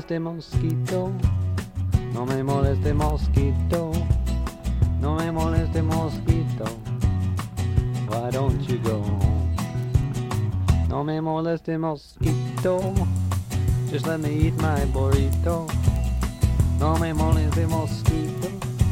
moleste mosquito, no me moleste mosquito, no me moleste mosquito, why don't you go home? No me moleste mosquito, just let me eat my burrito. No me moleste mosquito,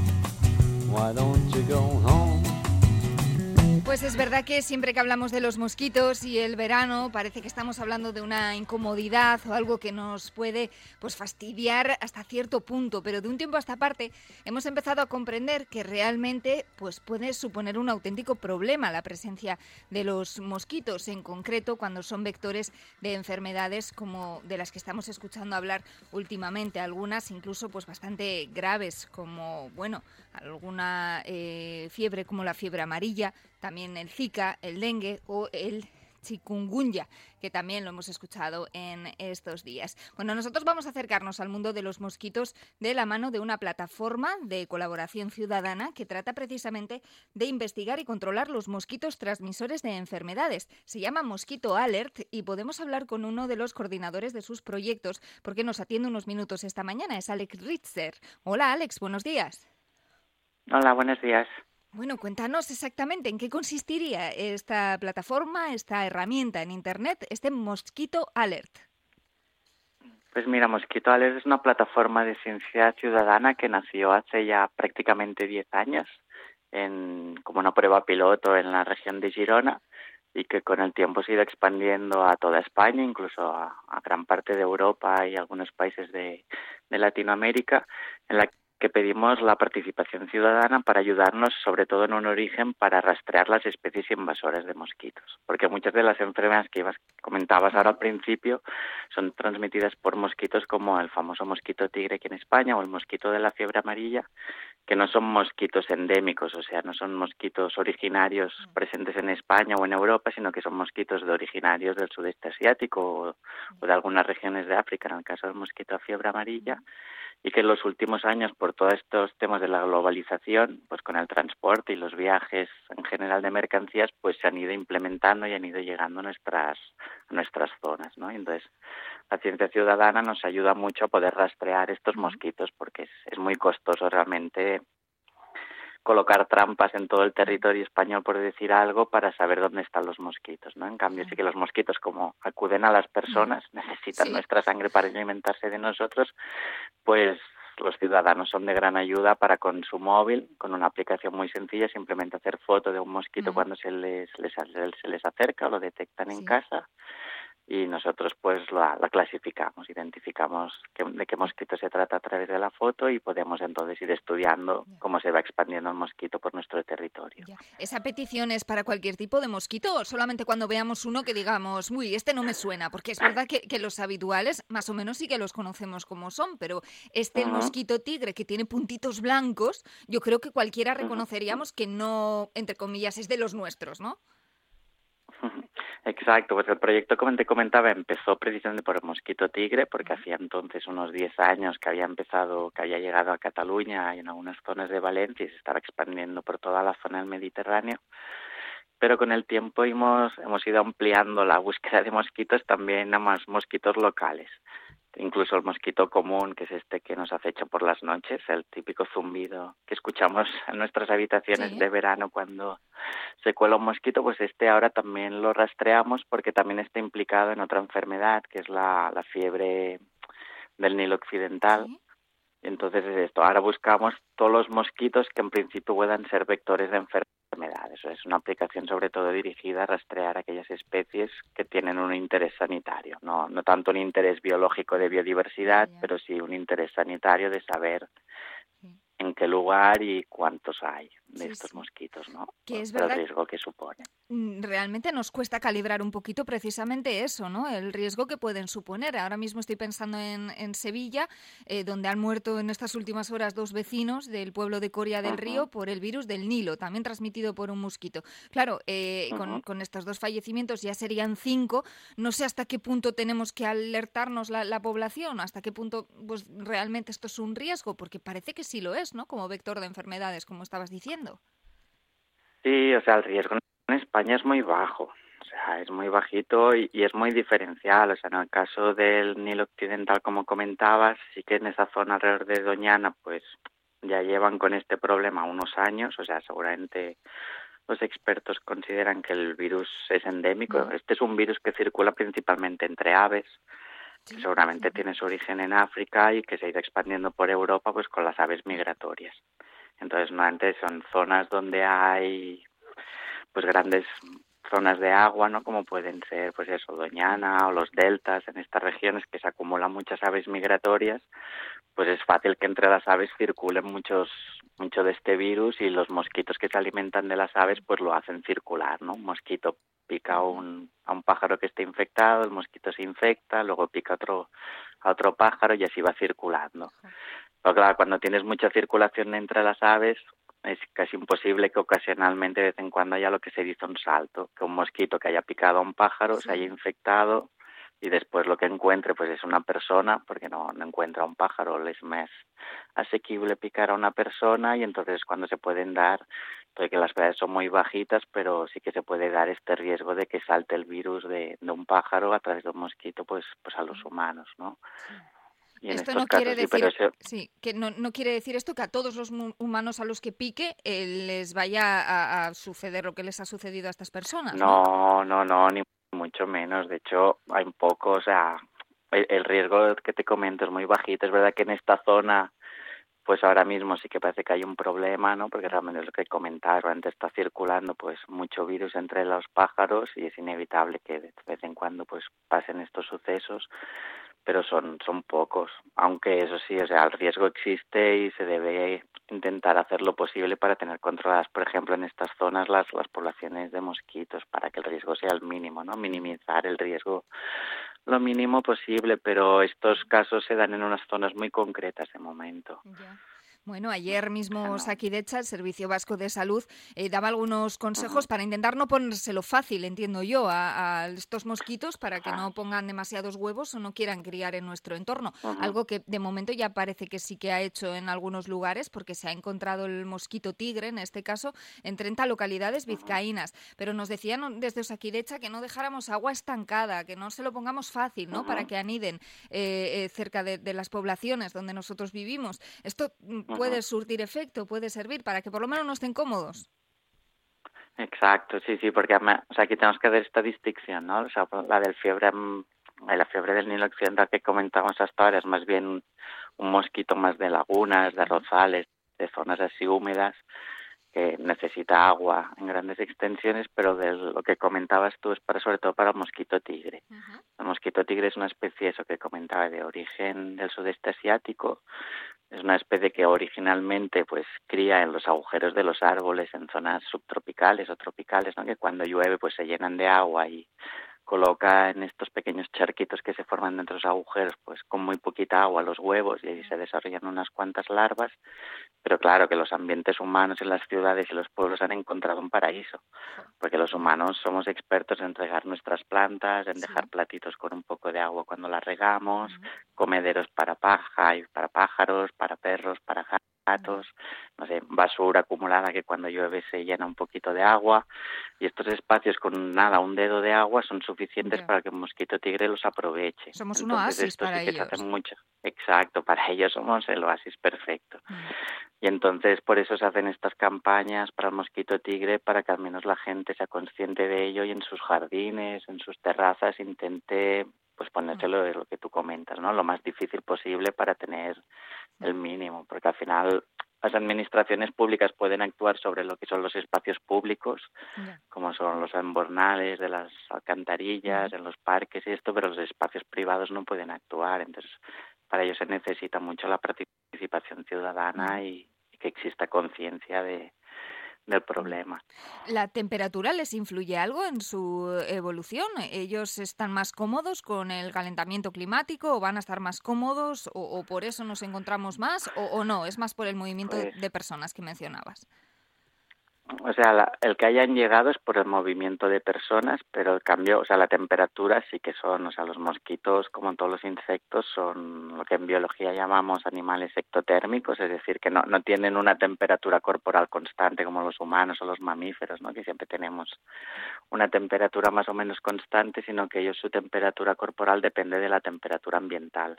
why don't you go home? Pues es verdad que siempre que hablamos de los mosquitos y el verano parece que estamos hablando de una incomodidad o algo que nos puede pues fastidiar hasta cierto punto, pero de un tiempo a esta parte hemos empezado a comprender que realmente pues puede suponer un auténtico problema la presencia de los mosquitos, en concreto cuando son vectores de enfermedades como de las que estamos escuchando hablar últimamente, algunas incluso pues bastante graves como alguna fiebre como la fiebre amarilla, también el Zika, el dengue o el chikungunya, que también lo hemos escuchado en estos días. Bueno, nosotros vamos a acercarnos al mundo de los mosquitos de la mano de una plataforma de colaboración ciudadana que trata precisamente de investigar y controlar los mosquitos transmisores de enfermedades. Se llama Mosquito Alert y podemos hablar con uno de los coordinadores de sus proyectos porque nos atiende unos minutos esta mañana, es Alex Ritzer. Hola Alex, buenos días. Hola, buenos días. Bueno, cuéntanos exactamente en qué consistiría esta plataforma, esta herramienta en Internet, este Mosquito Alert. Pues mira, Mosquito Alert es una plataforma de ciencia ciudadana que nació hace ya prácticamente 10 años como una prueba piloto en la región de Girona y que con el tiempo se ha ido expandiendo a toda España, incluso a gran parte de Europa y algunos países de Latinoamérica, en la que pedimos la participación ciudadana para ayudarnos, sobre todo en un origen, para rastrear las especies invasoras de mosquitos. Porque muchas de las enfermedades que comentabas ahora al principio son transmitidas por mosquitos como el famoso mosquito tigre aquí en España o el mosquito de la fiebre amarilla, que no son mosquitos endémicos, o sea, no son mosquitos originarios presentes en España o en Europa, sino que son mosquitos originarios del sudeste asiático o de algunas regiones de África, en el caso del mosquito de fiebre amarilla, y que en los últimos años, por todos estos temas de la globalización, pues con el transporte y los viajes en general de mercancías, pues se han ido implementando y han ido llegando a nuestras zonas, ¿no? Y entonces, la ciencia ciudadana nos ayuda mucho a poder rastrear estos mosquitos porque es muy costoso realmente colocar trampas en todo el territorio español, por decir algo, para saber dónde están los mosquitos, ¿no? En cambio, sí que los mosquitos, como acuden a las personas, necesitan nuestra sangre para alimentarse de nosotros, pues los ciudadanos son de gran ayuda para con su móvil, con una aplicación muy sencilla, simplemente hacer foto de un mosquito cuando se les acerca o lo detectan en casa, y nosotros pues la clasificamos, identificamos de qué mosquito se trata a través de la foto y podemos entonces ir estudiando cómo se va expandiendo el mosquito por nuestro territorio. ¿Esa petición es para cualquier tipo de mosquito o solamente cuando veamos uno que digamos, uy, este no me suena? Porque es verdad que los habituales más o menos sí que los conocemos como son, pero el mosquito tigre que tiene puntitos blancos, yo creo que cualquiera reconoceríamos que no, entre comillas, es de los nuestros, ¿no? Exacto, pues el proyecto, como te comentaba, empezó precisamente por el mosquito tigre, porque hacía entonces unos 10 años que había llegado a Cataluña y en algunas zonas de Valencia y se estaba expandiendo por toda la zona del Mediterráneo. Pero con el tiempo hemos ido ampliando la búsqueda de mosquitos también a más mosquitos locales. Incluso el mosquito común, que es este que nos acecha por las noches, el típico zumbido que escuchamos en nuestras habitaciones de verano cuando se cuela un mosquito, pues ahora también lo rastreamos porque también está implicado en otra enfermedad, que es la fiebre del Nilo Occidental. Entonces es esto, ahora buscamos todos los mosquitos que en principio puedan ser vectores de enfermedades. Eso es una aplicación sobre todo dirigida a rastrear aquellas especies que tienen un interés sanitario, no tanto un interés biológico de biodiversidad, pero sí un interés sanitario de saber en qué lugar y cuántos hay de estos mosquitos, ¿no? Que es por el verdad, riesgo que supone. Realmente nos cuesta calibrar un poquito precisamente eso, ¿no? El riesgo que pueden suponer. Ahora mismo estoy pensando en Sevilla, donde han muerto en estas últimas horas 2 vecinos del pueblo de Coria del Río por el virus del Nilo, también transmitido por un mosquito. Claro, con estos 2 fallecimientos ya serían 5. No sé hasta qué punto tenemos que alertarnos la población, hasta qué punto pues realmente esto es un riesgo, porque parece que sí lo es, ¿no? Como vector de enfermedades, como estabas diciendo. Sí, o sea, el riesgo en España es muy bajo. O sea, es muy bajito y es muy diferencial. O sea, en el caso del Nilo Occidental, como comentabas, sí que en esa zona alrededor de Doñana, pues ya llevan con este problema unos años. O sea, seguramente los expertos consideran que el virus es endémico. Este es un virus que circula principalmente entre aves, que seguramente tiene su origen en África y que se ha ido expandiendo por Europa pues con las aves migratorias. Entonces, normalmente son zonas donde hay pues grandes zonas de agua, ¿no? Como pueden ser, pues eso, Doñana o los deltas, en estas regiones que se acumulan muchas aves migratorias, pues es fácil que entre las aves circulen mucho de este virus, y los mosquitos que se alimentan de las aves pues lo hacen circular, ¿no? Un mosquito pica a un pájaro que esté infectado, el mosquito se infecta, luego pica a otro pájaro y así va circulando. Pero claro, cuando tienes mucha circulación entre las aves, es casi imposible que ocasionalmente, de vez en cuando, haya lo que se dice un salto, que un mosquito que haya picado a un pájaro se haya infectado y después lo que encuentre pues es una persona, porque no encuentra a un pájaro, le es más asequible picar a una persona, y entonces cuando se pueden dar, porque las edades son muy bajitas, pero sí que se puede dar este riesgo de que salte el virus de un pájaro a través de un mosquito pues a los humanos, ¿no? Y en Esto estos no casos quiere decir, que no quiere decir esto que a todos los humanos a los que pique les vaya a suceder lo que les ha sucedido a estas personas, ¿no? No, ni mucho menos. De hecho, hay un poco, o sea, el riesgo que te comento es muy bajito. Es verdad que en esta zona, pues ahora mismo sí que parece que hay un problema, ¿no? Porque realmente es lo que comentaba, realmente está circulando pues mucho virus entre los pájaros y es inevitable que de vez en cuando pues pasen estos sucesos, pero son pocos. Aunque eso sí, o sea, el riesgo existe y se debe intentar hacer lo posible para tener controladas, por ejemplo, en estas zonas las poblaciones de mosquitos, para que el riesgo sea el mínimo, ¿no? Minimizar el riesgo lo mínimo posible, pero estos casos se dan en unas zonas muy concretas de momento. Ya. Bueno, ayer mismo Osakidetza, el Servicio Vasco de Salud, daba algunos consejos para intentar no ponérselo fácil, entiendo yo, a estos mosquitos, para que no pongan demasiados huevos o no quieran criar en nuestro entorno. Algo que de momento ya parece que sí que ha hecho en algunos lugares, porque se ha encontrado el mosquito tigre, en este caso, en 30 localidades vizcaínas. Pero nos decían desde Osakidetza que no dejáramos agua estancada, que no se lo pongamos fácil, ¿no? Para que aniden cerca de las poblaciones donde nosotros vivimos. Esto puede surtir efecto, puede servir para que por lo menos no estén cómodos. Exacto, sí, porque o sea, aquí tenemos que hacer esta distinción, ¿no? O sea, la fiebre del Nilo Occidental que comentamos hasta ahora es más bien un mosquito más de lagunas, de arrozales, de zonas así húmedas, que necesita agua en grandes extensiones, pero de lo que comentabas tú es sobre todo para el mosquito tigre. El mosquito tigre es una especie, eso que comentaba, de origen del sudeste asiático. Es una especie que originalmente pues cría en los agujeros de los árboles en zonas subtropicales o tropicales, ¿no? Que cuando llueve pues se llenan de agua y coloca en estos pequeños charquitos que se forman dentro de los agujeros pues con muy poquita agua los huevos, y ahí se desarrollan unas cuantas larvas. Pero claro que los ambientes humanos en las ciudades y los pueblos han encontrado un paraíso, porque los humanos somos expertos en regar nuestras plantas, en dejar platitos con un poco de agua cuando las regamos, comederos para paja y para pájaros, para perros, para gatos, no sé, basura acumulada que cuando llueve se llena un poquito de agua, y estos espacios con un dedo de agua son suficientes para que el mosquito tigre los aproveche. Somos un Entonces, oasis para sí que ellos. se hace mucho. Exacto, para ellos somos el oasis perfecto. Y entonces por eso se hacen estas campañas para el mosquito tigre, para que al menos la gente sea consciente de ello y en sus jardines, en sus terrazas, intente pues ponérselo, de lo que tú comentas, ¿no? Lo más difícil posible para tener el mínimo, porque al final las administraciones públicas pueden actuar sobre lo que son los espacios públicos, como son los embornales de las alcantarillas, en los parques y esto, pero los espacios privados no pueden actuar. Entonces, para ello se necesita mucho la participación ciudadana y que exista conciencia del problema. ¿La temperatura les influye algo en su evolución? ¿Ellos están más cómodos con el calentamiento climático o van a estar más cómodos o por eso nos encontramos más o no? ¿Es más por el movimiento de personas que mencionabas? O sea, el que hayan llegado es por el movimiento de personas, pero el cambio, o sea, la temperatura sí que son, o sea, los mosquitos, como todos los insectos, son lo que en biología llamamos animales ectotérmicos, es decir, que no tienen una temperatura corporal constante como los humanos o los mamíferos, ¿no? Que siempre tenemos una temperatura más o menos constante, sino que ellos su temperatura corporal depende de la temperatura ambiental.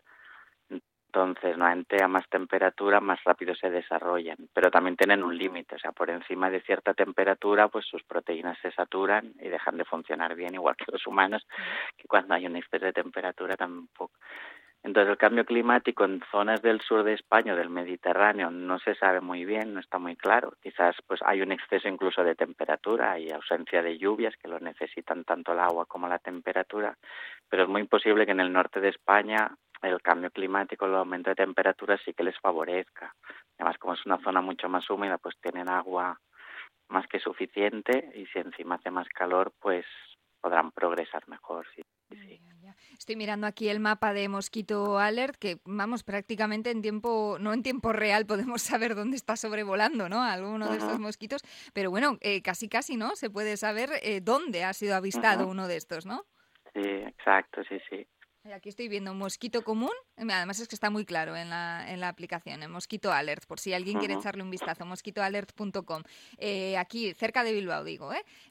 Entonces, normalmente a más temperatura, más rápido se desarrollan, pero también tienen un límite, o sea, por encima de cierta temperatura, pues sus proteínas se saturan y dejan de funcionar bien, igual que los humanos, que cuando hay un exceso de temperatura tampoco. Entonces, el cambio climático en zonas del sur de España o del Mediterráneo no se sabe muy bien, no está muy claro. Quizás pues hay un exceso incluso de temperatura y ausencia de lluvias que lo necesitan tanto el agua como la temperatura, pero es muy posible que en el norte de España el cambio climático, el aumento de temperatura sí que les favorezca. Además, como es una zona mucho más húmeda, pues tienen agua más que suficiente y si encima hace más calor, pues podrán progresar mejor. Sí, sí. Estoy mirando aquí el mapa de Mosquito Alert, que vamos, prácticamente en tiempo, no en tiempo real podemos saber dónde está sobrevolando, ¿no? Alguno de estos mosquitos, pero bueno, casi, ¿no? Se puede saber dónde ha sido avistado uno de estos, ¿no? Sí, exacto, sí. Aquí estoy viendo un mosquito común, además es que está muy claro en la aplicación, en Mosquito Alert, por si alguien quiere echarle un vistazo, mosquitoalert.com. Aquí, cerca de Bilbao, digo,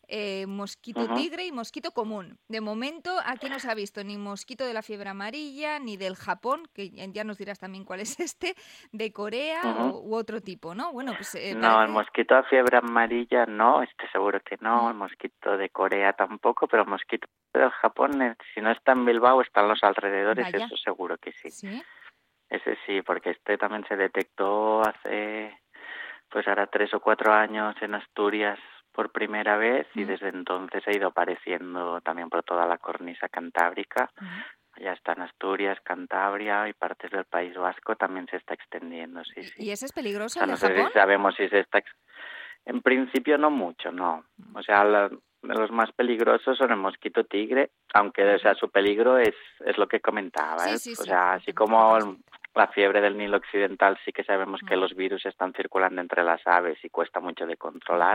mosquito tigre y mosquito común. De momento, aquí no se ha visto ni mosquito de la fiebre amarilla, ni del Japón, que ya nos dirás también cuál es este, de Corea u otro tipo, ¿no? Bueno, pues no, el mosquito de fiebre amarilla no, seguro que no, el mosquito de Corea tampoco, pero el mosquito del Japón, si no está en Bilbao, está en los alrededores. Vaya. Eso seguro que sí. ¿Sí? Ese sí, porque este también se detectó hace, pues ahora 3 o 4 años en Asturias por primera vez y desde entonces ha ido apareciendo también por toda la cornisa cantábrica. Ya está en Asturias, Cantabria y partes del País Vasco también se está extendiendo, sí. ¿Y ese es peligroso, o sea, el de no sé Japón? si sabemos si se está... En principio no mucho, no. O sea, los más peligrosos son el mosquito tigre, aunque o sea, su peligro es lo que comentaba. Sí, o sea, así como la fiebre del Nilo Occidental, sí que sabemos que los virus están circulando entre las aves y cuesta mucho de controlar.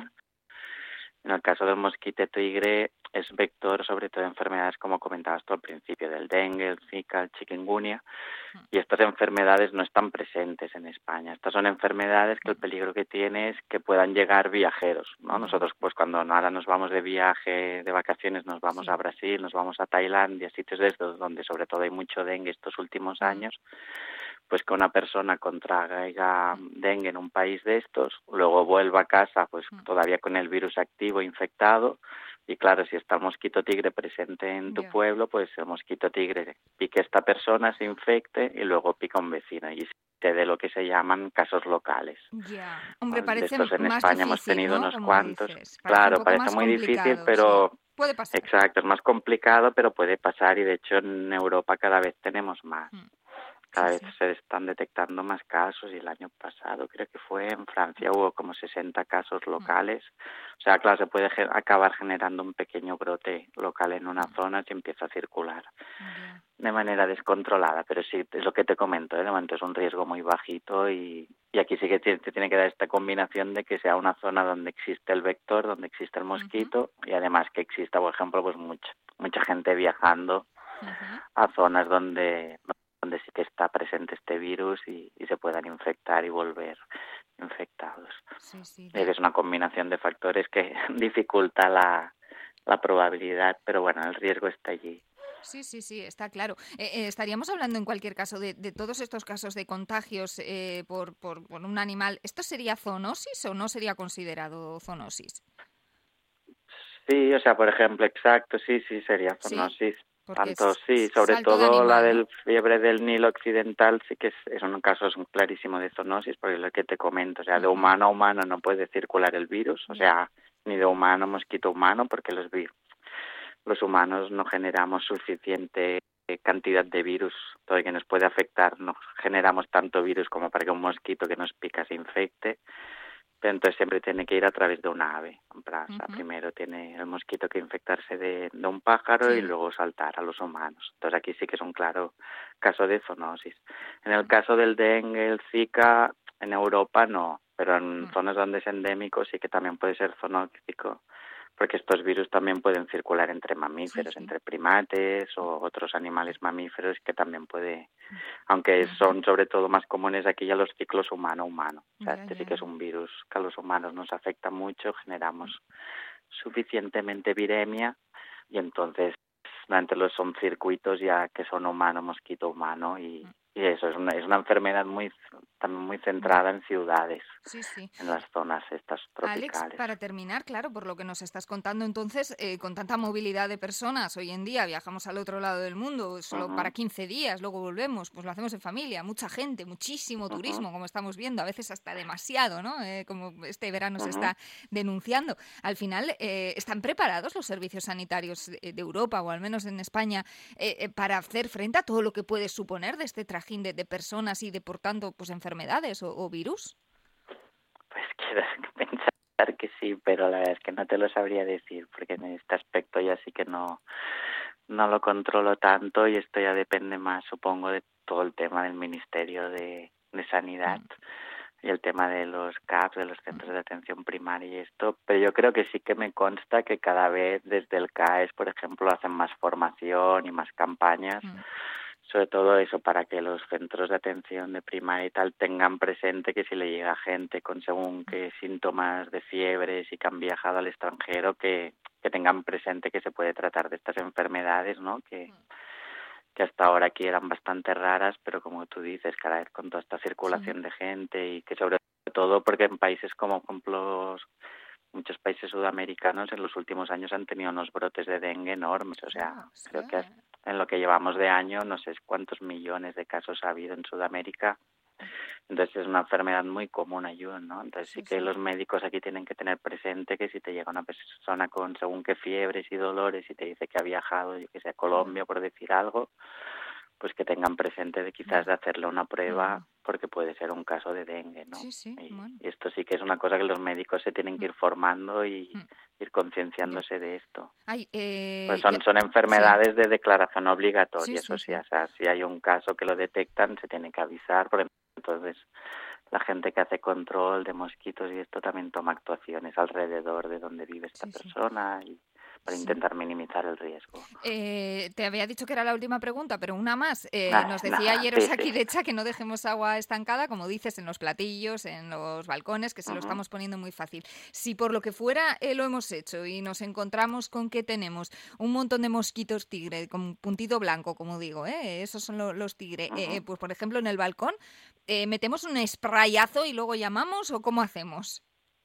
En el caso del mosquito tigre es vector sobre todo de enfermedades como comentabas tú al principio, del dengue, el zika, el chikungunya, y estas enfermedades no están presentes en España. Estas son enfermedades que el peligro que tiene es que puedan llegar viajeros, ¿no? Nosotros pues cuando ahora nos vamos de viaje, de vacaciones, nos vamos a Brasil, nos vamos a Tailandia, sitios de estos donde sobre todo hay mucho dengue estos últimos años, pues que una persona contraiga dengue en un país de estos, luego vuelva a casa pues todavía con el virus activo, infectado, y claro, si está el mosquito tigre presente en tu pueblo, pues el mosquito tigre pique a esta persona, se infecte y luego pica a un vecino y se dé lo que se llaman casos locales. Hombre, parece de estos en más España difícil, hemos tenido ¿no? unos Como cuantos. Dices. Claro, parece muy difícil, pero puede pasar. Exacto, es más complicado, pero puede pasar y de hecho en Europa cada vez tenemos más. Cada vez se están detectando más casos y el año pasado creo que fue en Francia hubo como 60 casos locales. O sea, claro, se puede acabar generando un pequeño brote local en una zona si empieza a circular de manera descontrolada. Pero sí, es lo que te comento, de momento es un riesgo muy bajito y aquí sí que te tiene que dar esta combinación de que sea una zona donde existe el vector, donde existe el mosquito y además que exista, por ejemplo, pues mucha gente viajando a zonas donde sí que está presente este virus y se puedan infectar y volver infectados. Es una combinación de factores que dificulta la probabilidad, pero bueno, el riesgo está allí. Sí, está claro. Estaríamos hablando en cualquier caso de todos estos casos de contagios por un animal. ¿Esto sería zoonosis o no sería considerado zoonosis? Sí, o sea, por ejemplo, exacto, sí, sería zoonosis. Tanto sí, sobre todo animal, la del fiebre del Nilo Occidental sí que es un caso clarísimo de zoonosis, porque es lo que te comento, o sea, de humano a humano no puede circular el virus, o sea, ni de humano a mosquito humano, porque los humanos no generamos suficiente cantidad de virus, todo el que nos puede afectar, no generamos tanto virus como para que un mosquito que nos pica se infecte. Pero entonces siempre tiene que ir a través de una ave. O sea, primero tiene el mosquito que infectarse de un pájaro y luego saltar a los humanos. Entonces aquí sí que es un claro caso de zoonosis. En el caso del dengue, el Zika, en Europa no, pero en zonas donde es endémico sí que también puede ser zoonótico, porque estos virus también pueden circular entre mamíferos, entre primates o otros animales mamíferos que también puede, aunque son sobre todo más comunes aquí ya los ciclos humano-humano. O sea, este sí que es un virus que a los humanos nos afecta mucho, generamos suficientemente viremia y entonces durante son circuitos ya que son humano, mosquito humano y eso es una enfermedad también muy centrada en ciudades, Sí, sí. en las zonas estas Alex, tropicales. para terminar, claro, por lo que nos estás contando entonces, con tanta movilidad de personas, hoy en día viajamos al otro lado del mundo solo para 15 días, luego volvemos, pues lo hacemos en familia, mucha gente, muchísimo turismo, como estamos viendo, a veces hasta demasiado, ¿no? Como este verano se está denunciando. Al final, ¿están preparados los servicios sanitarios de Europa, o al menos en España, para hacer frente a todo lo que puede suponer de este trajín de personas y de, por tanto, pues enfermedades o virus? Pues quiero pensar que sí, pero la verdad es que no te lo sabría decir, porque en este aspecto ya sí que no lo controlo tanto y esto ya depende más, supongo, de todo el tema del Ministerio de Sanidad y el tema de los CAPs, de los centros de atención primaria y esto, pero yo creo que sí que me consta que cada vez desde el CAES, por ejemplo, hacen más formación y más campañas, sobre todo eso, para que los centros de atención de primaria y tal tengan presente que si le llega gente con según qué síntomas de fiebres y que han viajado al extranjero, que tengan presente que se puede tratar de estas enfermedades, ¿no? Que hasta ahora aquí eran bastante raras, pero como tú dices, cada vez con toda esta circulación de gente y que sobre todo porque en países como, por ejemplo, muchos países sudamericanos en los últimos años han tenido unos brotes de dengue enormes, o sea, creo que en lo que llevamos de año no sé cuántos millones de casos ha habido en Sudamérica. Entonces es una enfermedad muy común allí, ¿no? Entonces sí que los médicos aquí tienen que tener presente que si te llega una persona con según qué fiebres y dolores y te dice que ha viajado, yo que sé, a Colombia por decir algo, pues que tengan presente de quizás de hacerle una prueba porque puede ser un caso de dengue, ¿no? Y esto sí que es una cosa que los médicos se tienen que ir formando y ir concienciándose de esto. Pues son enfermedades de declaración obligatoria, eso sí, o sea, si hay un caso que lo detectan se tiene que avisar, porque entonces la gente que hace control de mosquitos y esto también toma actuaciones alrededor de donde vive esta persona y para intentar minimizar el riesgo. Te había dicho que era la última pregunta, pero una más. Nos decía ayer Osakidecha que no dejemos agua estancada, como dices, en los platillos, en los balcones, que se lo estamos poniendo muy fácil. Si por lo que fuera lo hemos hecho y nos encontramos con que tenemos un montón de mosquitos tigre con puntito blanco, como digo, esos son los tigre, pues por ejemplo en el balcón, ¿metemos un sprayazo y luego llamamos o cómo hacemos?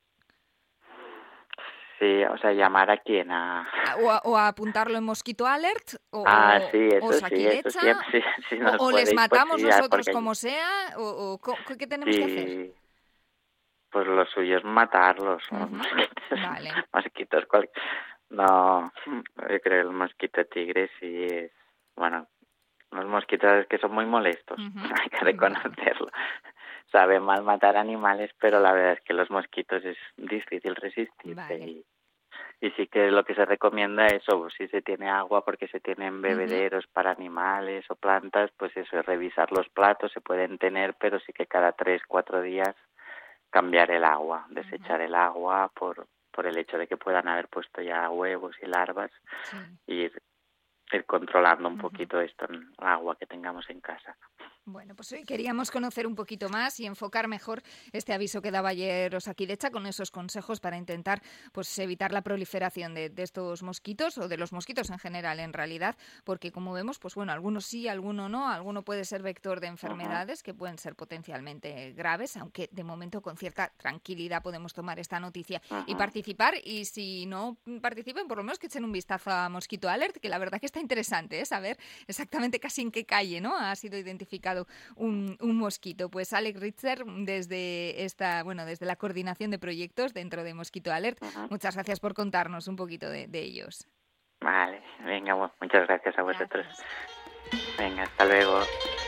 Sí, o sea, llamar a quién, o a apuntarlo en Mosquito Alert, o Osakidecha, sí, o les matamos nosotros como sea, o ¿qué tenemos que hacer? Pues lo suyo es matarlos, los mosquitos. No, yo creo que el mosquito tigre sí es, bueno, los mosquitos que son muy molestos, hay que reconocerlo. Sabe mal matar animales, pero la verdad es que los mosquitos es difícil resistirse y sí que lo que se recomienda es eso, si se tiene agua porque se tienen bebederos para animales o plantas, pues eso es revisar los platos, se pueden tener, pero sí que cada 3-4 días cambiar el agua, desechar el agua por el hecho de que puedan haber puesto ya huevos y larvas y ir controlando un poquito esto en el agua que tengamos en casa. Bueno, pues hoy queríamos conocer un poquito más y enfocar mejor este aviso que daba ayer Osakidecha con esos consejos para intentar pues evitar la proliferación de estos mosquitos o de los mosquitos en general en realidad, porque como vemos, pues bueno, algunos sí, algunos no, alguno puede ser vector de enfermedades que pueden ser potencialmente graves, aunque de momento con cierta tranquilidad podemos tomar esta noticia y participar, y si no participen, por lo menos que echen un vistazo a Mosquito Alert, que la verdad que está interesante, saber exactamente casi en qué calle, ¿no?, ha sido identificado un mosquito. Pues Alex Richter, desde la coordinación de proyectos dentro de Mosquito Alert, muchas gracias por contarnos un poquito de ellos. Vale, venga, muchas gracias a vosotros. Venga, hasta luego.